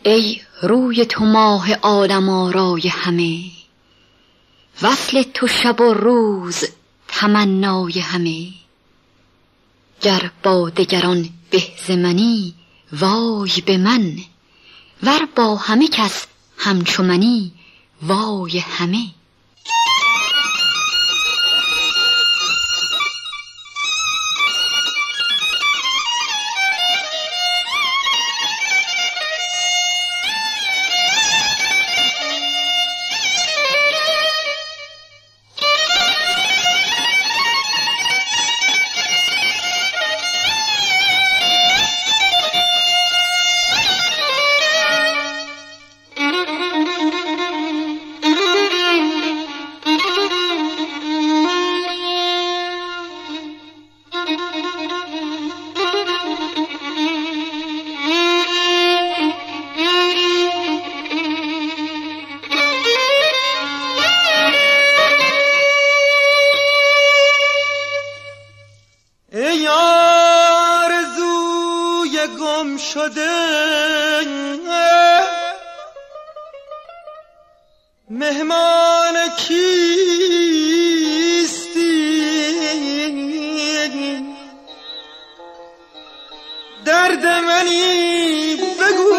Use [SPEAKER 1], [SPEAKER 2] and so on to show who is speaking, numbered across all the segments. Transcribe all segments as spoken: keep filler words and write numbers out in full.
[SPEAKER 1] ای روی تو ماه عالم آرای همه، وصل تو شب و روز تمنای همه. گر با دگران به ز منی وای به من، ور با همه کس همچو منی وای همه.
[SPEAKER 2] مهمان کیستی؟ درد منی بگو،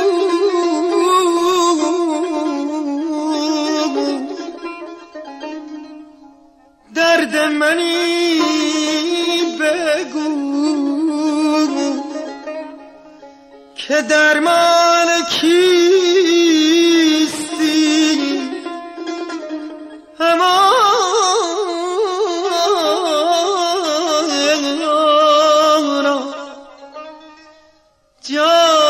[SPEAKER 2] درد منی بگو که درمان کیستی؟ همانا جان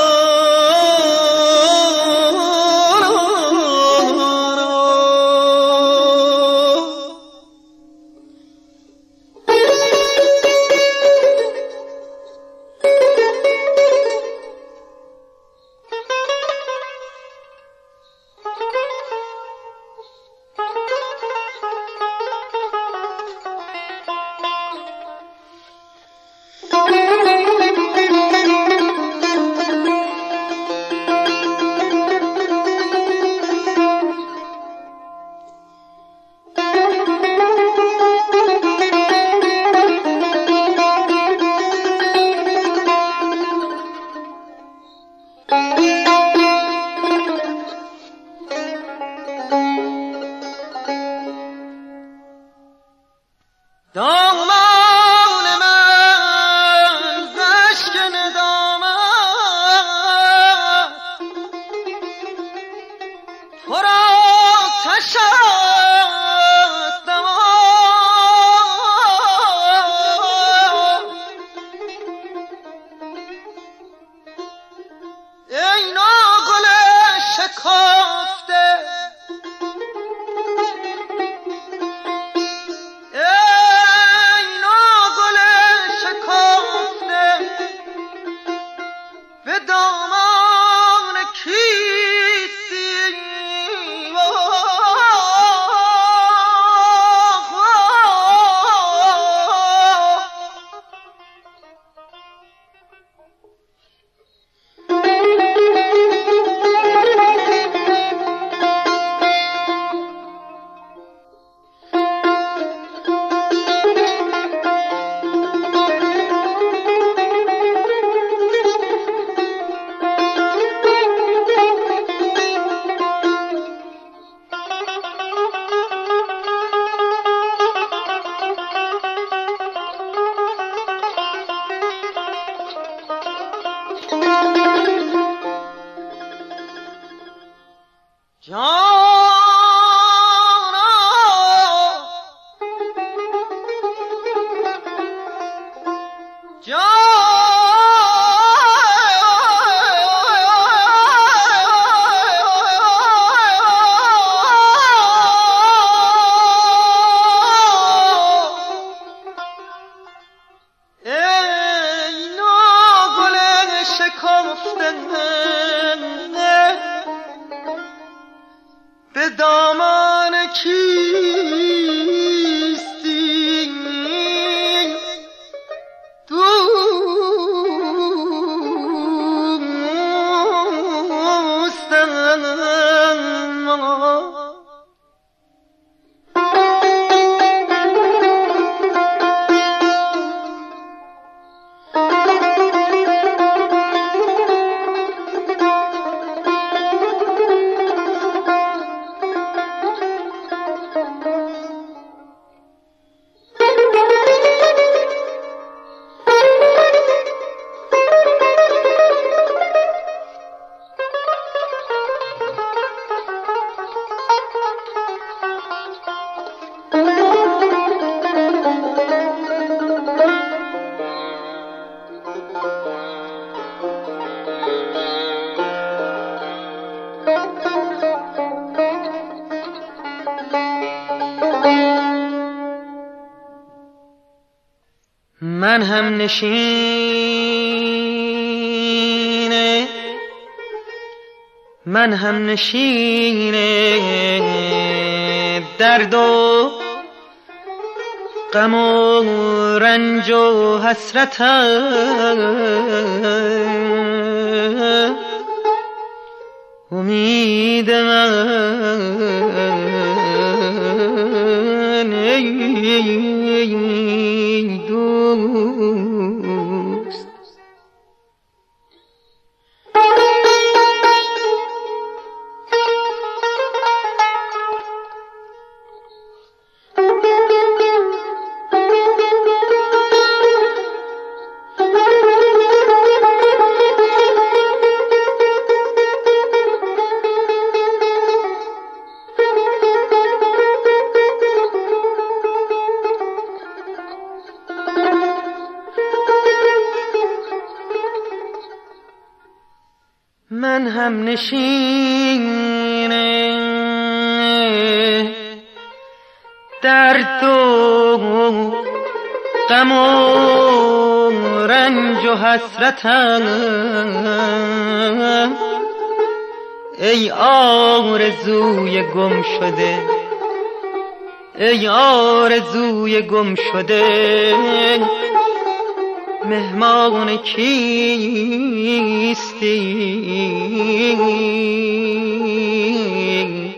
[SPEAKER 2] به دامان کیستی؟ دوست من هم نشینه من هم نشینه درد و غم و رنج و حسرتم امید من ای دوست. من هم نشینه درد و غم و رنج و حسرتم ای آرزوی گم شده ای آرزوی گم شده مهمان کیستی؟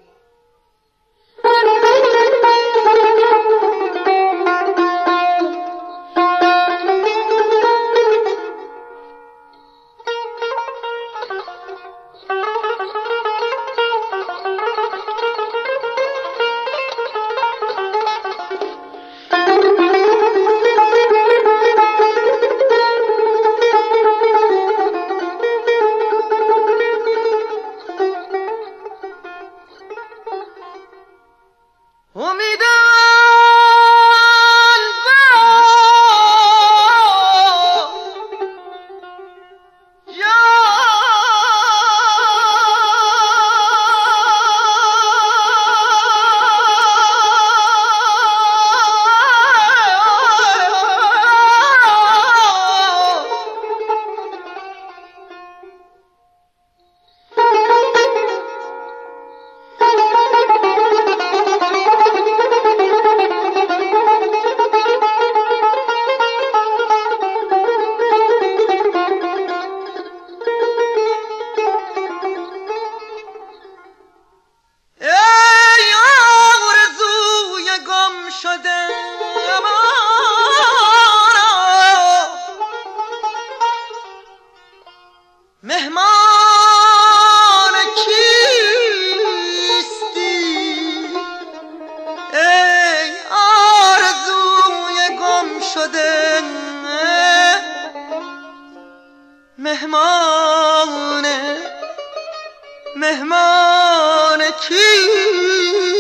[SPEAKER 2] مهمان کیستی؟ ای آرزوی گم شده مهمان مهمان کیستی؟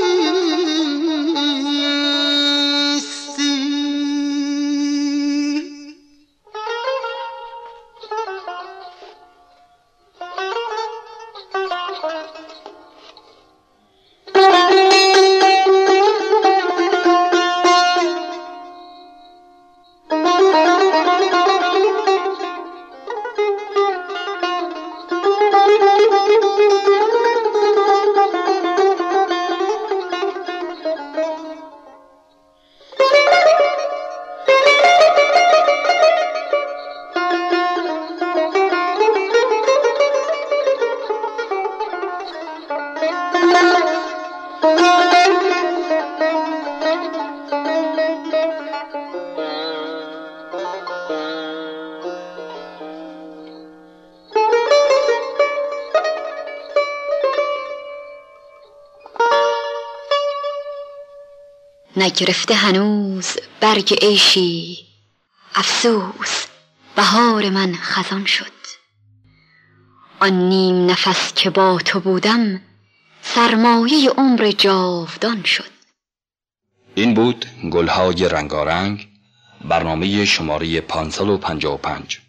[SPEAKER 1] نگرفته هنوز برگ عیشی، افسوس بهار من خزان شد. آن نیم نفس که با تو بودم، سرمایه عمر جاودان شد.
[SPEAKER 3] این بود گلهای رنگارنگ، برنامه شماره پانصد و پنجاه و پنج.